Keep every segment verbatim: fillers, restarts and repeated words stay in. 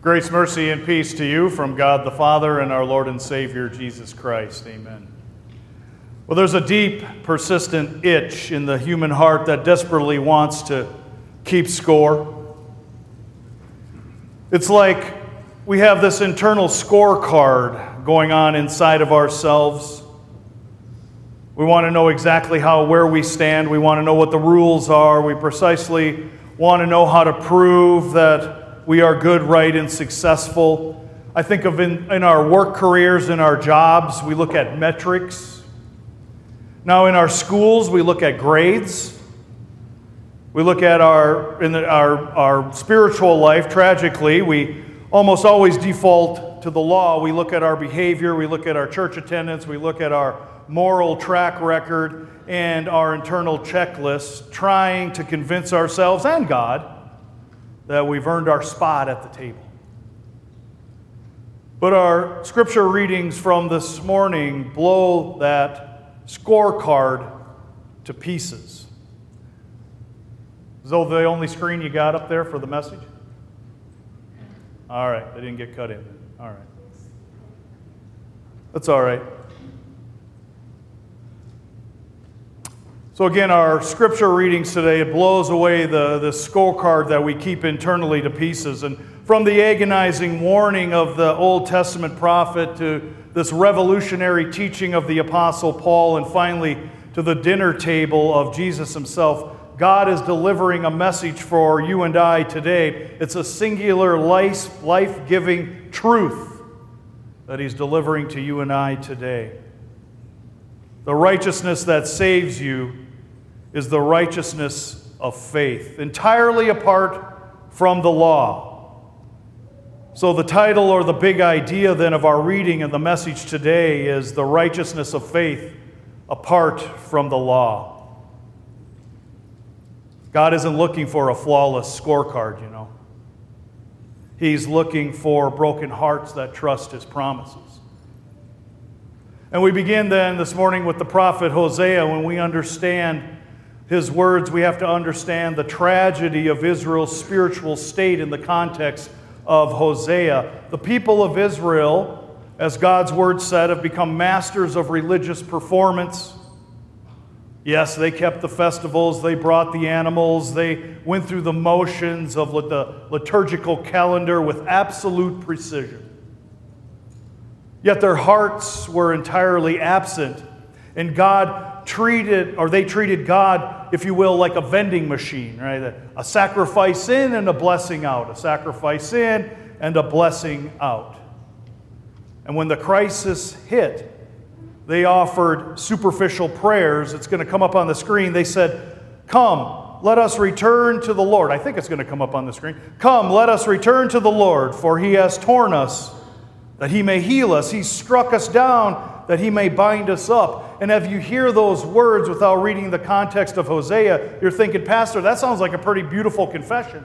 Grace, mercy, and peace to you from God the Father and our Lord and Savior, Jesus Christ. Amen. Well, there's a deep, persistent itch in the human heart that desperately wants to keep score. It's like we have this internal scorecard going on inside of ourselves. We want to know exactly how, where we stand. We want to know what the rules are. We precisely want to know how to prove that we are good, right, and successful. I think of in, in our work careers, in our jobs, we look at metrics. Now in our schools, we look at grades. We look at our, in the, our, our spiritual life, tragically, we almost always default to the law. We look at our behavior, we look at our church attendance, we look at our moral track record and our internal checklist, trying to convince ourselves and God that we've earned our spot at the table. But our scripture readings from this morning blow that scorecard to pieces. Is that the only screen you got up there for the message? All right, they didn't get cut in. All right. That's all right. So again, our scripture readings today, it blows away the, the scorecard that we keep internally to pieces. And from the agonizing warning of the Old Testament prophet to this revolutionary teaching of the Apostle Paul, and finally to the dinner table of Jesus himself, God is delivering a message for you and I today. It's a singular life, life-giving truth that he's delivering to you and I today. The righteousness that saves you is the righteousness of faith, entirely apart from the law. So the title or the big idea then of our reading and the message today is the righteousness of faith apart from the law. God isn't looking for a flawless scorecard, you know. He's looking for broken hearts that trust his promises. And we begin then this morning with the prophet Hosea. When we understand his words, we have to understand the tragedy of Israel's spiritual state in the context of Hosea. The people of Israel, as God's word said, have become masters of religious performance. Yes, they kept the festivals, they brought the animals, they went through the motions of the liturgical calendar with absolute precision. Yet their hearts were entirely absent, and God treated, or they treated God, if you will, like a vending machine, right? A sacrifice in and a blessing out, a sacrifice in and a blessing out. And when the crisis hit, they offered superficial prayers. It's going to come up on the screen. They said, "Come, let us return to the Lord." I think it's going to come up on the screen. "Come, let us return to the Lord, for he has torn us, that he may heal us. He struck us down, that he may bind us up." And if you hear those words without reading the context of Hosea, you're thinking, "Pastor, that sounds like a pretty beautiful confession."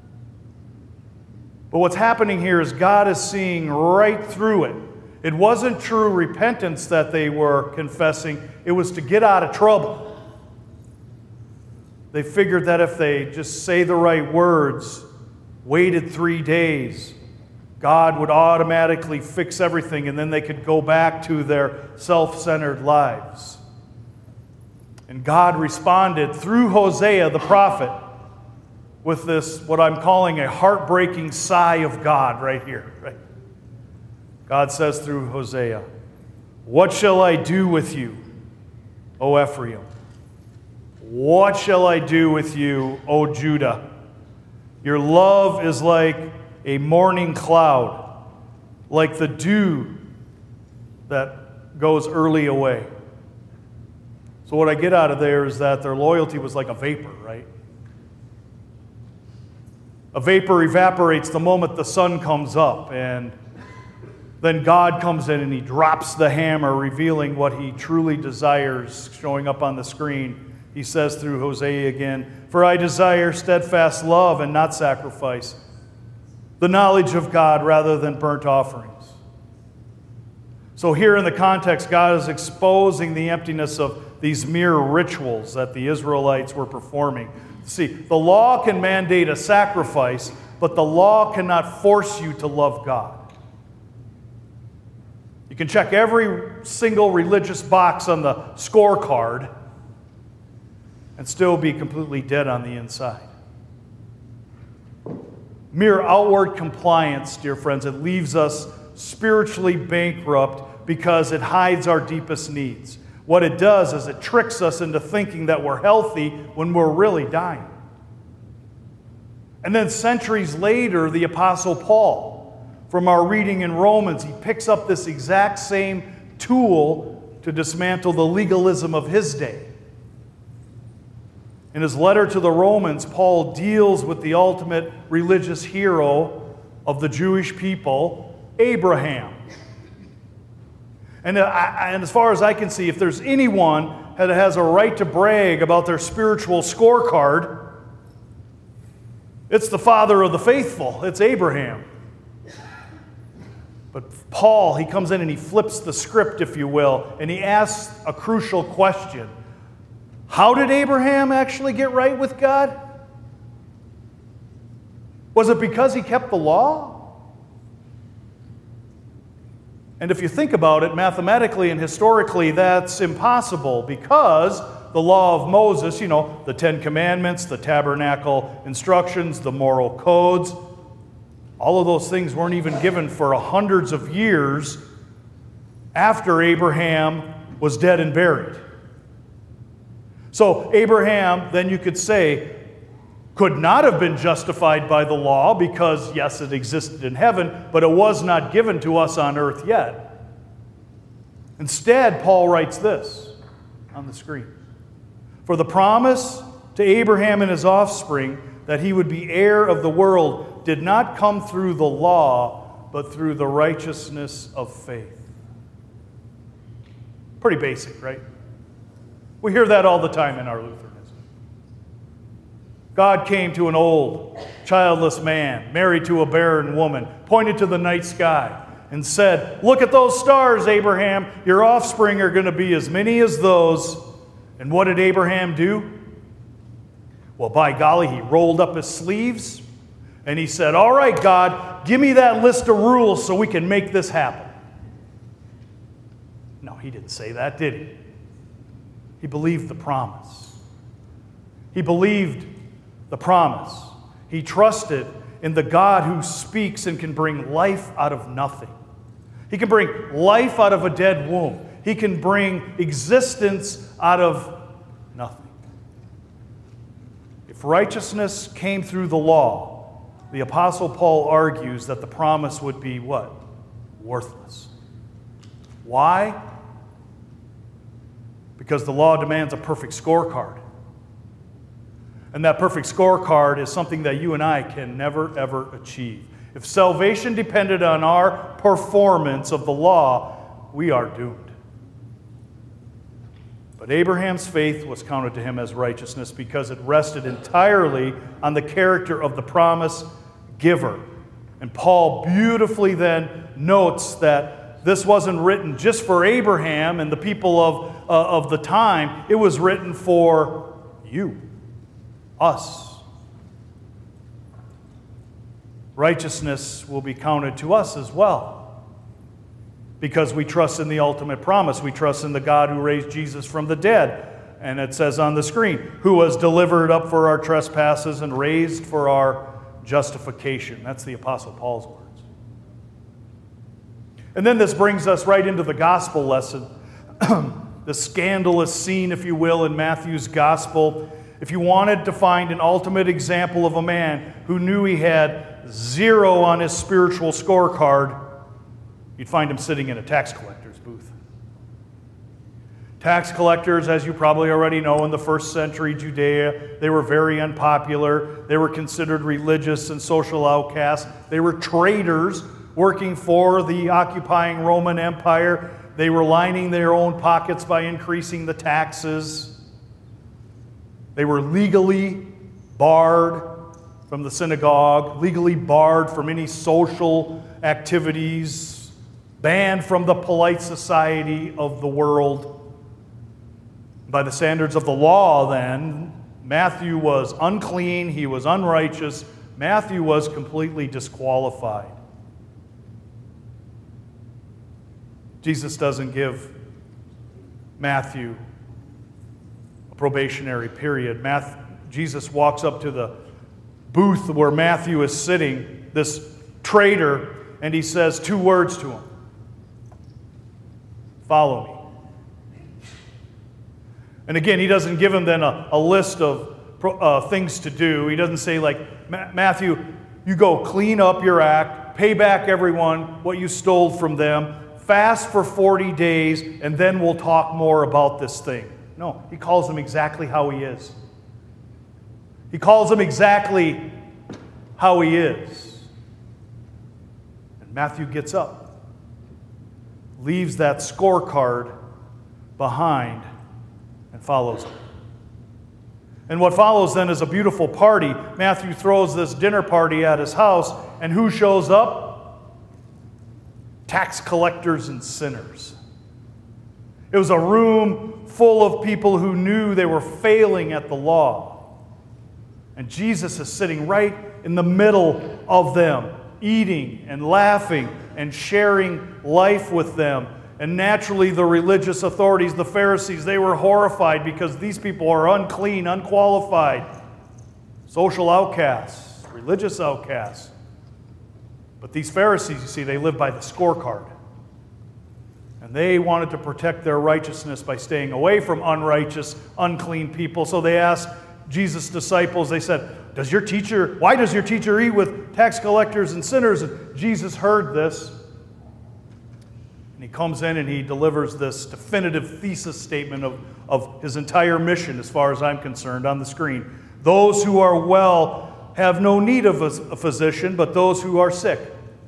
But what's happening here is God is seeing right through it. It wasn't true repentance that they were confessing. It was to get out of trouble. They figured that if they just say the right words, waited three days, God would automatically fix everything, and then they could go back to their self-centered lives. And God responded through Hosea the prophet with this, what I'm calling a heartbreaking sigh of God right here. Right? God says through Hosea, "What shall I do with you, O Ephraim? What shall I do with you, O Judah? Your love is like a morning cloud, like the dew that goes early away." So what I get out of there is that their loyalty was like a vapor, right? A vapor evaporates the moment the sun comes up, and then God comes in and he drops the hammer, revealing what he truly desires, showing up on the screen. He says through Hosea again, "For I desire steadfast love and not sacrifice, the knowledge of God rather than burnt offerings." So here in the context, God is exposing the emptiness of these mere rituals that the Israelites were performing. See, the law can mandate a sacrifice, but the law cannot force you to love God. You can check every single religious box on the scorecard and still be completely dead on the inside. Mere outward compliance, dear friends, it leaves us spiritually bankrupt because it hides our deepest needs. What it does is it tricks us into thinking that we're healthy when we're really dying. And then centuries later, the Apostle Paul, from our reading in Romans, he picks up this exact same tool to dismantle the legalism of his day. In his letter to the Romans, Paul deals with the ultimate religious hero of the Jewish people, Abraham. And, I, and as far as I can see, if there's anyone that has a right to brag about their spiritual scorecard, it's the father of the faithful. It's Abraham. But Paul, he comes in and he flips the script, if you will, and he asks a crucial question. How did Abraham actually get right with God? Was it because he kept the law? And if you think about it, mathematically and historically, that's impossible because the law of Moses, you know, the Ten Commandments, the tabernacle instructions, the moral codes, all of those things weren't even given for hundreds of years after Abraham was dead and buried. So Abraham, then you could say, could not have been justified by the law because, yes, it existed in heaven, but it was not given to us on earth yet. Instead, Paul writes this on the screen. For the promise to Abraham and his offspring that he would be heir of the world did not come through the law, but through the righteousness of faith. Pretty basic, right? We hear that all the time in our Lutheranism. God came to an old, childless man, married to a barren woman, pointed to the night sky, and said, "Look at those stars, Abraham. Your offspring are going to be as many as those." And what did Abraham do? Well, by golly, he rolled up his sleeves, and he said, "All right, God, give me that list of rules so we can make this happen." No, he didn't say that, did he? He believed the promise. He believed the promise. He trusted in the God who speaks and can bring life out of nothing. He can bring life out of a dead womb. He can bring existence out of nothing. If righteousness came through the law, the Apostle Paul argues that the promise would be what? Worthless. Why? Because the law demands a perfect scorecard. And that perfect scorecard is something that you and I can never, ever achieve. If salvation depended on our performance of the law, we are doomed. But Abraham's faith was counted to him as righteousness because it rested entirely on the character of the promise giver. And Paul beautifully then notes that this wasn't written just for Abraham and the people of, uh, of the time. It was written for you, us. Righteousness will be counted to us as well because we trust in the ultimate promise. We trust in the God who raised Jesus from the dead. And it says on the screen, who was delivered up for our trespasses and raised for our justification. That's the Apostle Paul's words. And then this brings us right into the gospel lesson. The scandalous scene, if you will, in Matthew's gospel. If you wanted to find an ultimate example of a man who knew he had zero on his spiritual scorecard, you'd find him sitting in a tax collector's booth. Tax collectors, as you probably already know, in the first century Judea, they were very unpopular. They were considered religious and social outcasts. They were traitors working for the occupying Roman Empire. They were lining their own pockets by increasing the taxes. They were legally barred from the synagogue, legally barred from any social activities, banned from the polite society of the world. By the standards of the law, then, Matthew was unclean, he was unrighteous, Matthew was completely disqualified. Jesus doesn't give Matthew a probationary period. Matthew, Jesus walks up to the booth where Matthew is sitting, this traitor, and he says two words to him. Follow me. And again, he doesn't give him then a, a list of uh, things to do. He doesn't say like, Matthew, you go clean up your act, pay back everyone what you stole from them, fast for forty days, and then we'll talk more about this thing. No, he calls him exactly how he is. He calls him exactly how he is. And Matthew gets up, leaves that scorecard behind, and follows him. And what follows then is a beautiful party. Matthew throws this dinner party at his house, and who shows up? Tax collectors and sinners. It was a room full of people who knew they were failing at the law. And Jesus is sitting right in the middle of them, eating and laughing and sharing life with them. And naturally, the religious authorities, the Pharisees, they were horrified because these people are unclean, unqualified, social outcasts, religious outcasts. But these Pharisees, you see, they live by the scorecard. And they wanted to protect their righteousness by staying away from unrighteous, unclean people. So they asked Jesus' disciples, they said, "Does your teacher, why does your teacher eat with tax collectors and sinners?" And Jesus heard this. And he comes in and he delivers this definitive thesis statement of, of his entire mission, as far as I'm concerned, on the screen. Those who are well have no need of a physician, but those who are sick.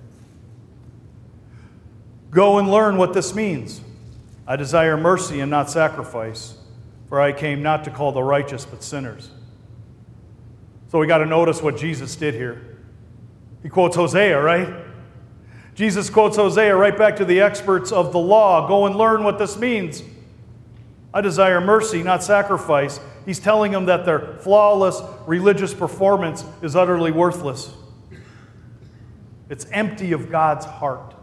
Go and learn what this means. I desire mercy and not sacrifice, for I came not to call the righteous, but sinners. So we got to notice what Jesus did here. He quotes Hosea, right? Jesus quotes Hosea right back to the experts of the law. Go and learn what this means. I desire mercy, not sacrifice. He's telling them that their flawless religious performance is utterly worthless. It's empty of God's heart.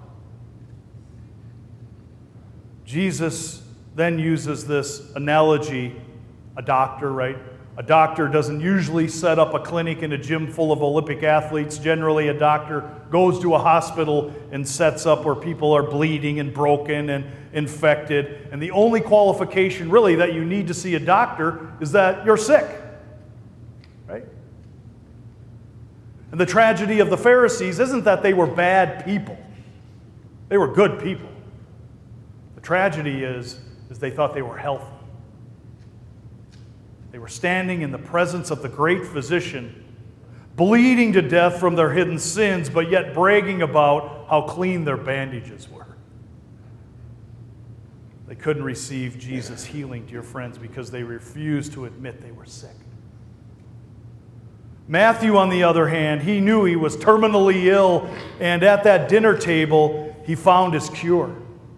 Jesus then uses this analogy, a doctor, right? A doctor doesn't usually set up a clinic in a gym full of Olympic athletes. Generally, a doctor goes to a hospital and sets up where people are bleeding and broken and infected. And the only qualification, really, that you need to see a doctor is that you're sick, right? And the tragedy of the Pharisees isn't that they were bad people. They were good people. The tragedy is, is they thought they were healthy. They were standing in the presence of the great physician, bleeding to death from their hidden sins, but yet bragging about how clean their bandages were. They couldn't receive Jesus' healing, dear friends, because they refused to admit they were sick. Matthew, on the other hand, he knew he was terminally ill, and at that dinner table, he found his cure.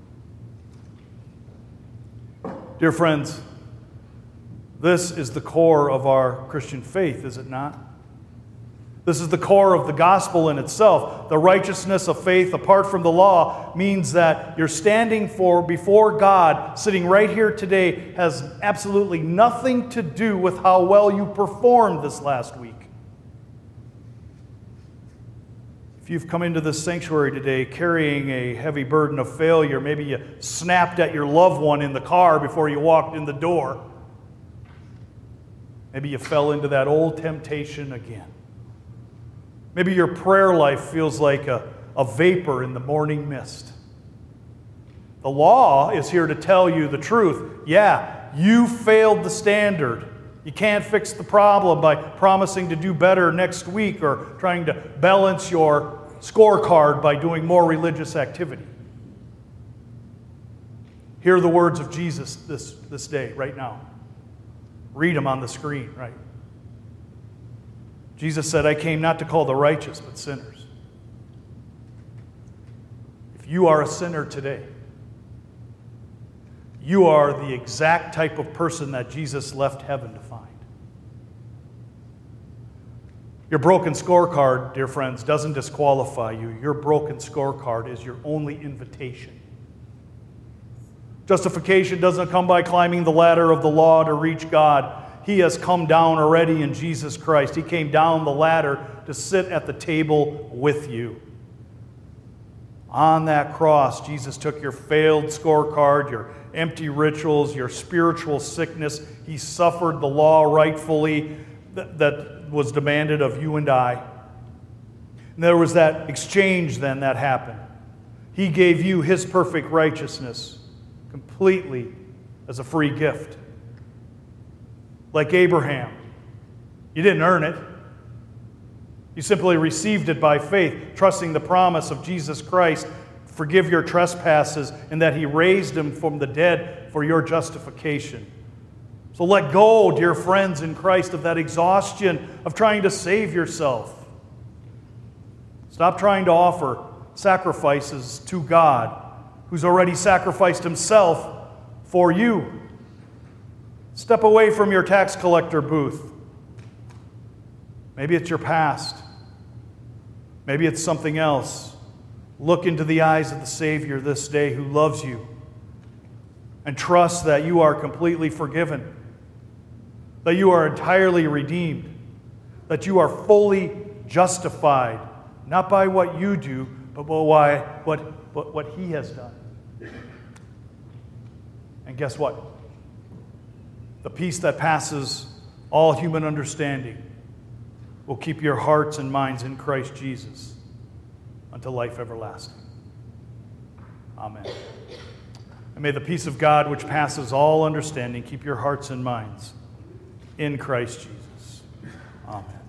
Dear friends, this is the core of our Christian faith, is it not? This is the core of the gospel in itself. The righteousness of faith apart from the law means that you're standing for before God, sitting right here today, has absolutely nothing to do with how well you performed this last week. If you've come into this sanctuary today carrying a heavy burden of failure, maybe you snapped at your loved one in the car before you walked in the door. Maybe you fell into that old temptation again. Maybe your prayer life feels like a, a vapor in the morning mist. The law is here to tell you the truth. Yeah, you failed the standard. You can't fix the problem by promising to do better next week or trying to balance your scorecard by doing more religious activity. Hear the words of Jesus this, this day, right now. Read them on the screen, right? Jesus said, I came not to call the righteous, but sinners. If you are a sinner today, you are the exact type of person that Jesus left heaven to find. Your broken scorecard, dear friends, doesn't disqualify you. Your broken scorecard is your only invitation. Justification doesn't come by climbing the ladder of the law to reach God. He has come down already in Jesus Christ. He came down the ladder to sit at the table with you. On that cross, Jesus took your failed scorecard, your empty rituals, your spiritual sickness. He suffered the law rightfully that, that was demanded of you and I. And there was that exchange then that happened. He gave you His perfect righteousness completely as a free gift. Like Abraham, you didn't earn it. You simply received it by faith, trusting the promise of Jesus Christ, forgive your trespasses, and that He raised Him from the dead for your justification. So let go, dear friends in Christ, of that exhaustion of trying to save yourself. Stop trying to offer sacrifices to God, who's already sacrificed Himself for you. Step away from your tax collector booth. Maybe it's your past. Maybe it's something else. Look into the eyes of the Savior this day who loves you and trust that you are completely forgiven, that you are entirely redeemed, that you are fully justified, not by what you do, but by what, what, what He has done. And guess what? The peace that passes all human understanding will keep your hearts and minds in Christ Jesus unto life everlasting. Amen. And may the peace of God, which passes all understanding, keep your hearts and minds in Christ Jesus. Amen.